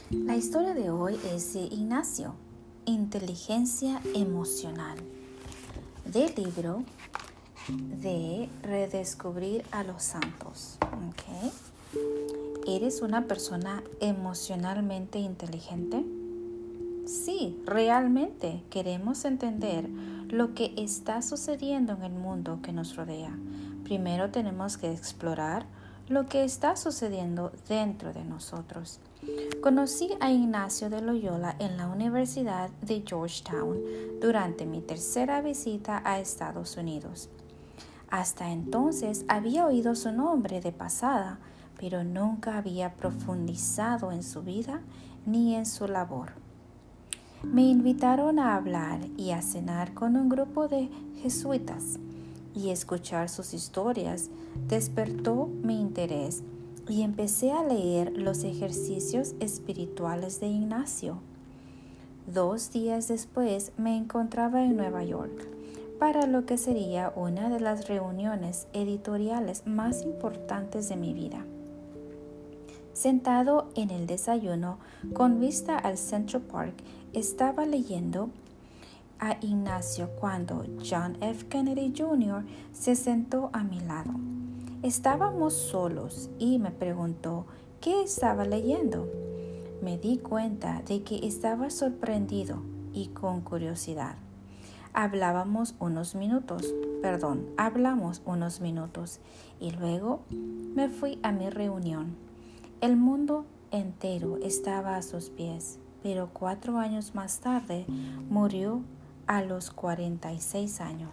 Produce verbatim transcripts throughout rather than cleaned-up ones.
La historia de hoy es de Ignacio, Inteligencia Emocional, del libro de Redescubrir a los Santos. ¿Okay? ¿Eres una persona emocionalmente inteligente? Sí, realmente queremos entender lo que está sucediendo en el mundo que nos rodea. Primero tenemos que explorar lo que está sucediendo dentro de nosotros. Conocí a Ignacio de Loyola en la Universidad de Georgetown durante mi tercera visita a Estados Unidos. Hasta entonces había oído su nombre de pasada, pero nunca había profundizado en su vida ni en su labor. Me invitaron a hablar y a cenar con un grupo de jesuitas, y escuchar sus historias despertó mi interés y empecé a leer los ejercicios espirituales de Ignacio. Dos días después me encontraba en Nueva York para lo que sería una de las reuniones editoriales más importantes de mi vida. Sentado en el desayuno con vista al Central Park, estaba leyendo a Ignacio cuando John F. Kennedy junior se sentó a mi lado. Estábamos solos y me preguntó qué estaba leyendo. Me di cuenta de que estaba sorprendido y con curiosidad. Hablábamos unos minutos, perdón, hablamos unos minutos y luego me fui a mi reunión. El mundo entero estaba a sus pies, pero cuatro años más tarde murió a los cuarenta y seis años.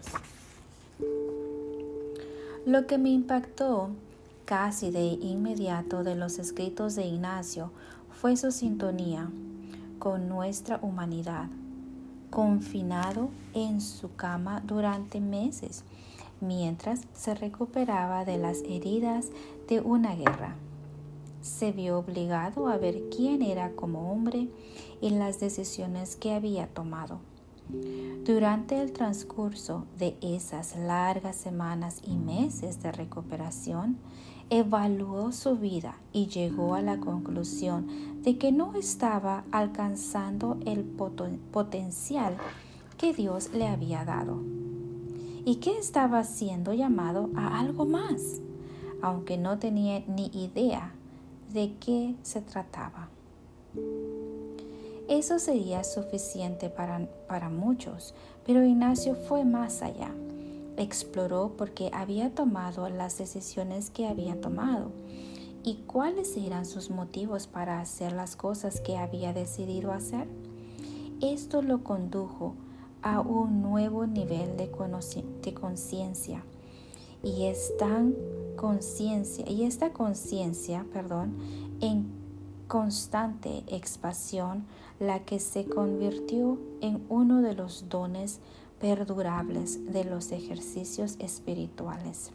Lo que me impactó casi de inmediato de los escritos de Ignacio fue su sintonía con nuestra humanidad. Confinado en su cama durante meses, mientras se recuperaba de las heridas de una guerra, se vio obligado a ver quién era como hombre y las decisiones que había tomado. Durante el transcurso de esas largas semanas y meses de recuperación, evaluó su vida y llegó a la conclusión de que no estaba alcanzando el poten- potencial que Dios le había dado y que estaba siendo llamado a algo más, aunque no tenía ni idea de qué se trataba. Eso sería suficiente para, para muchos, pero Ignacio fue más allá. Exploró por qué había tomado las decisiones que había tomado y cuáles eran sus motivos para hacer las cosas que había decidido hacer. Esto lo condujo a un nuevo nivel de, de conciencia y esta conciencia y esta conciencia, perdón, en constante expansión, la que se convirtió en uno de los dones perdurables de los ejercicios espirituales.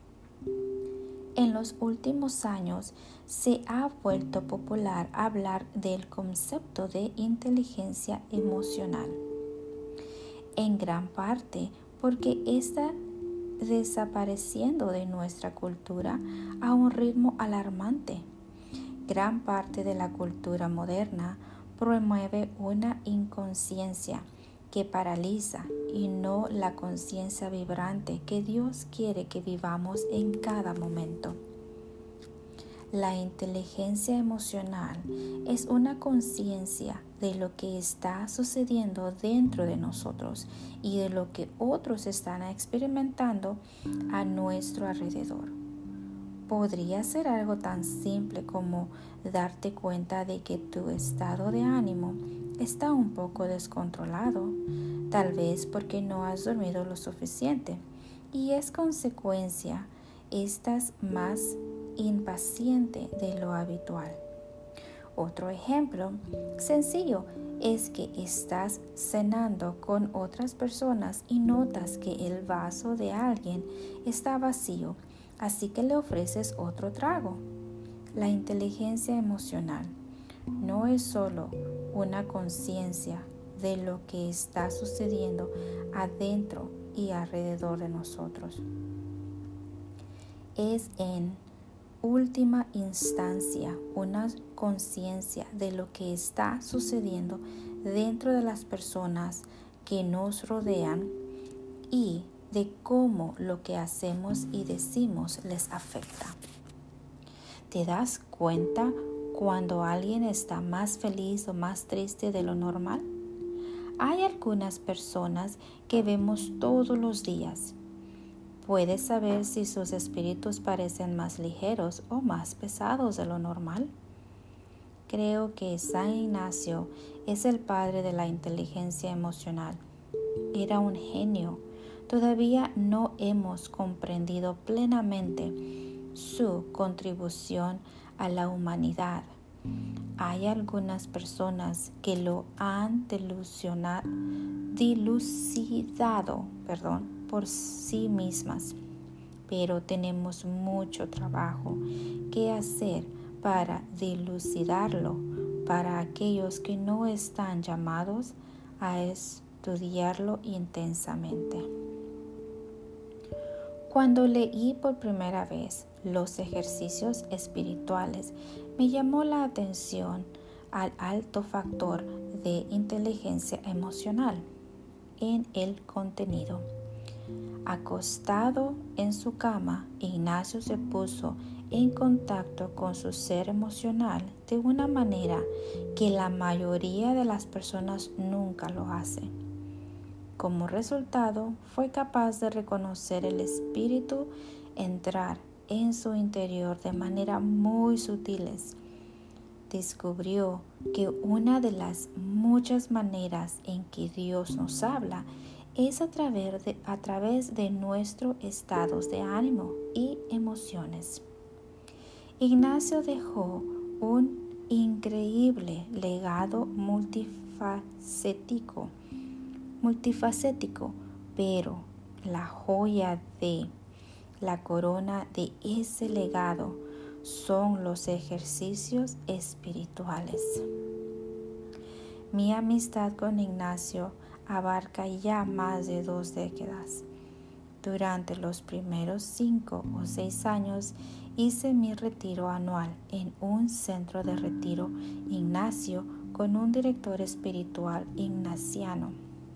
En los últimos años se ha vuelto popular hablar del concepto de inteligencia emocional, en gran parte porque está desapareciendo de nuestra cultura a un ritmo alarmante. Gran parte de la cultura moderna promueve una inconsciencia que paraliza y no la conciencia vibrante que Dios quiere que vivamos en cada momento. La inteligencia emocional es una conciencia de lo que está sucediendo dentro de nosotros y de lo que otros están experimentando a nuestro alrededor. Podría ser algo tan simple como darte cuenta de que tu estado de ánimo está un poco descontrolado, tal vez porque no has dormido lo suficiente y es consecuencia estás más impaciente de lo habitual. Otro ejemplo sencillo es que estás cenando con otras personas y notas que el vaso de alguien está vacío, así que le ofreces otro trago. La inteligencia emocional no es solo una conciencia de lo que está sucediendo adentro y alrededor de nosotros. Es en última instancia, una conciencia de lo que está sucediendo dentro de las personas que nos rodean y de cómo lo que hacemos y decimos les afecta. ¿Te das cuenta cuando alguien está más feliz o más triste de lo normal? Hay algunas personas que vemos todos los días. ¿Puedes saber si sus espíritus parecen más ligeros o más pesados de lo normal? Creo que San Ignacio es el padre de la inteligencia emocional. Era un genio. Todavía no hemos comprendido plenamente su contribución a la humanidad. Hay algunas personas que lo han dilucionado, dilucidado perdón, por sí mismas, pero tenemos mucho trabajo que hacer para dilucidarlo para aquellos que no están llamados a estudiarlo intensamente. Cuando leí por primera vez los ejercicios espirituales, me llamó la atención al alto factor de inteligencia emocional en el contenido. Acostado en su cama, Ignacio se puso en contacto con su ser emocional de una manera que la mayoría de las personas nunca lo hace. Como resultado, fue capaz de reconocer el espíritu entrar en su interior de manera muy sutiles. Descubrió que una de las muchas maneras en que Dios nos habla es a través de, a través de nuestros estados de ánimo y emociones. Ignacio dejó un increíble legado multifacético, multifacético, pero la joya de la corona de ese legado son los ejercicios espirituales. Mi amistad con Ignacio abarca ya más de dos décadas. Durante los primeros cinco o seis años hice mi retiro anual en un centro de retiro Ignacio con un director espiritual ignaciano.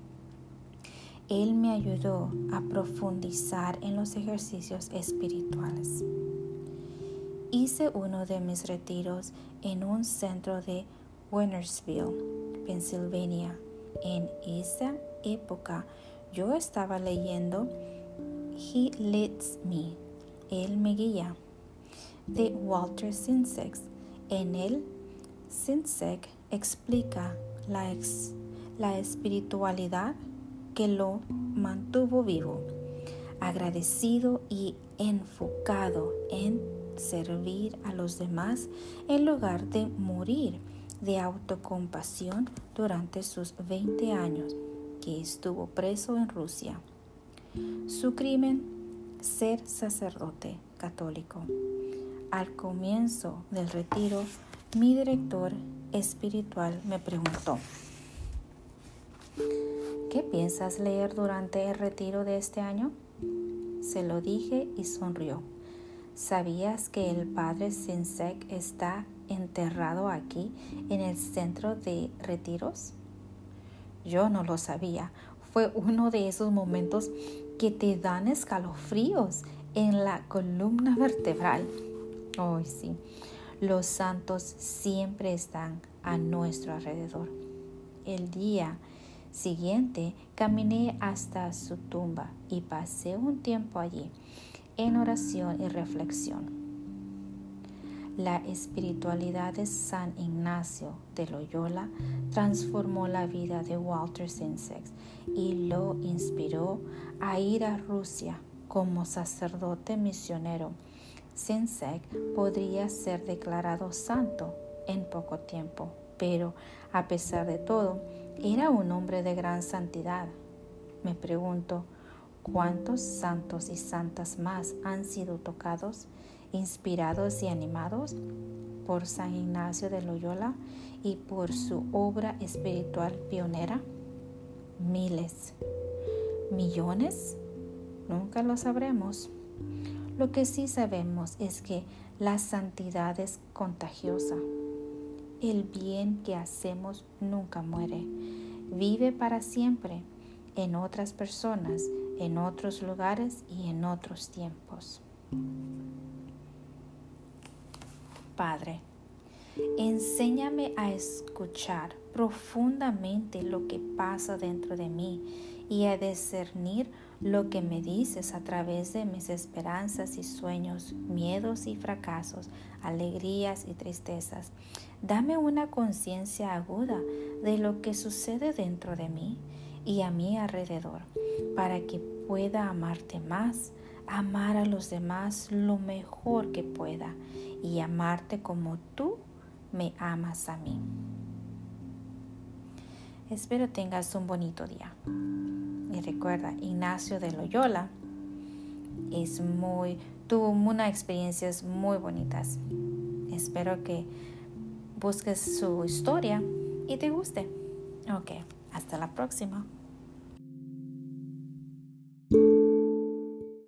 Él me ayudó a profundizar en los ejercicios espirituales. Hice uno de mis retiros en un centro de Wintersville, Pensilvania. En esa época yo estaba leyendo He Leads Me, Él me guía, de Walter Sinzek. En él, Sinzek explica la, ex, la espiritualidad que lo mantuvo vivo, agradecido y enfocado en servir a los demás en lugar de morir de autocompasión durante sus veinte años que estuvo preso en Rusia. Su crimen, ser sacerdote católico. Al comienzo del retiro, mi director espiritual me preguntó: ¿qué piensas leer durante el retiro de este año? Se lo dije y sonrió. ¿Sabías que el padre Sinzek está enterrado aquí en el centro de retiros? Yo no lo sabía. Fue uno de esos momentos que te dan escalofríos en la columna vertebral. Oh, sí. Los santos siempre están a nuestro alrededor. El día siguiente caminé hasta su tumba y pasé un tiempo allí en oración y reflexión. La espiritualidad de San Ignacio de Loyola transformó la vida de Walter Sinzek y lo inspiró a ir a Rusia como sacerdote misionero. Sinzek podría ser declarado santo en poco tiempo, pero a pesar de todo, era un hombre de gran santidad. Me pregunto, ¿cuántos santos y santas más han sido tocados, inspirados y animados por San Ignacio de Loyola y por su obra espiritual pionera? Miles. ¿Millones? Nunca lo sabremos. Lo que sí sabemos es que La santidad es contagiosa. El bien que hacemos nunca muere. Vive para siempre en otras personas, en otros lugares y en otros tiempos. Padre, enséñame a escuchar profundamente lo que pasa dentro de mí y a discernir lo que me dices a través de mis esperanzas y sueños, miedos y fracasos, alegrías y tristezas. Dame una conciencia aguda de lo que sucede dentro de mí y a mi alrededor, para que pueda amarte más, amar a los demás lo mejor que pueda y amarte como tú me amas a mí. Espero tengas un bonito día. Y recuerda, Ignacio de Loyola es muy, tuvo unas experiencias muy bonitas. Espero que busques su historia y te guste. Ok, hasta la próxima.